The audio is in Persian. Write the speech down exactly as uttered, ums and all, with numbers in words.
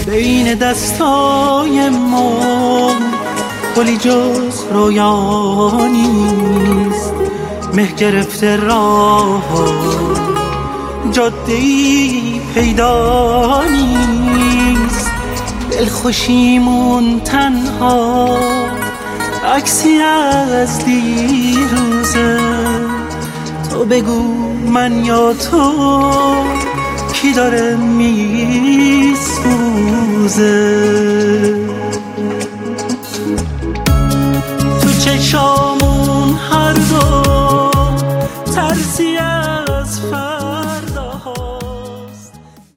بین دستای ما گلی جز رویا نیست، مه گرفته راه جاده‌ای پیدا نیست. دلخوشیمون تنها عکسی از دیروزه، تو بگو من یا تو کی داره میسوزه. تو چشامون هر دو ترسی